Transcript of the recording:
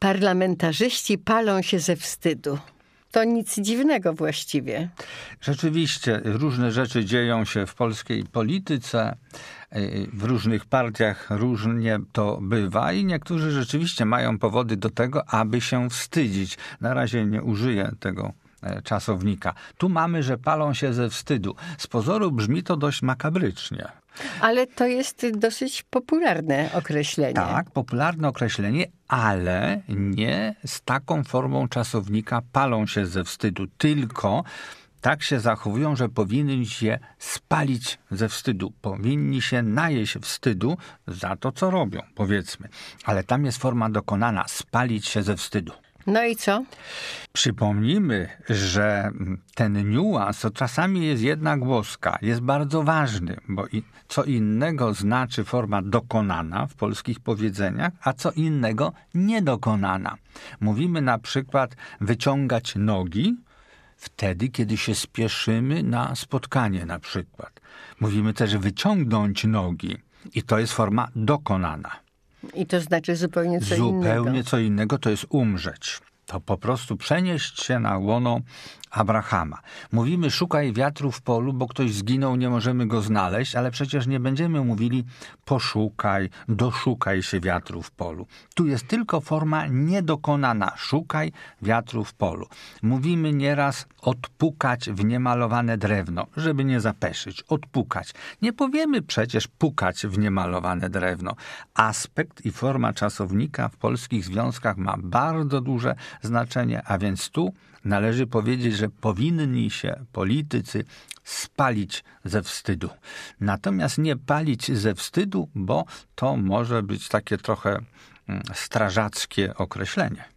Parlamentarzyści palą się ze wstydu. To nic dziwnego właściwie. Rzeczywiście różne rzeczy dzieją się w polskiej polityce, w różnych partiach różnie to bywa i niektórzy rzeczywiście mają powody do tego, aby się wstydzić. Na razie nie użyję tego czasownika. Tu mamy, że palą się ze wstydu. Z pozoru brzmi to dość makabrycznie. Ale to jest dosyć popularne określenie. Tak, popularne określenie, ale nie z taką formą czasownika palą się ze wstydu, tylko tak się zachowują, że powinni się spalić ze wstydu. Powinni się najeść wstydu za to, co robią, powiedzmy. Ale tam jest forma dokonana, spalić się ze wstydu. No i co? Przypomnijmy, że ten niuans to czasami jest jedna głoska, jest bardzo ważny, bo co innego znaczy forma dokonana w polskich powiedzeniach, a co innego niedokonana. Mówimy na przykład wyciągać nogi wtedy, kiedy się spieszymy na spotkanie na przykład. Mówimy też wyciągnąć nogi i to jest forma dokonana. I to znaczy zupełnie co innego. Zupełnie co innego to jest umrzeć. To po prostu przenieść się na łono Abrahama. Mówimy szukaj wiatru w polu, bo ktoś zginął, nie możemy go znaleźć, ale przecież nie będziemy mówili poszukaj, doszukaj się wiatru w polu. Tu jest tylko forma niedokonana. Szukaj wiatru w polu. Mówimy nieraz odpukać w niemalowane drewno, żeby nie zapeszyć. Odpukać. Nie powiemy przecież pukać w niemalowane drewno. Aspekt i forma czasownika w polskich związkach ma bardzo duże znaczenie, a więc tu należy powiedzieć, że powinni się politycy spalić ze wstydu. Natomiast nie palić ze wstydu, bo to może być takie trochę strażackie określenie.